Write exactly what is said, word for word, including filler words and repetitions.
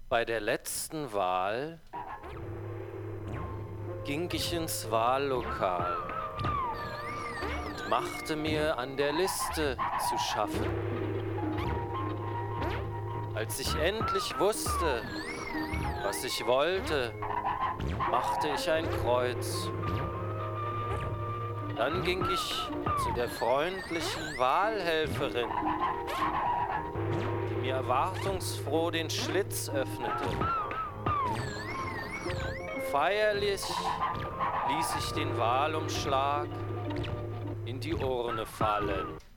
Bei der letzten Wahl ging ich ins Wahllokal und machte mir an der Liste zu schaffen. Als ich endlich wusste, was ich wollte, machte ich ein Kreuz. Dann ging ich zu der freundlichen Wahlhelferin, die mir erwartungsfroh den Schlitz öffnete. Feierlich ließ ich den Wahlumschlag in die Urne fallen.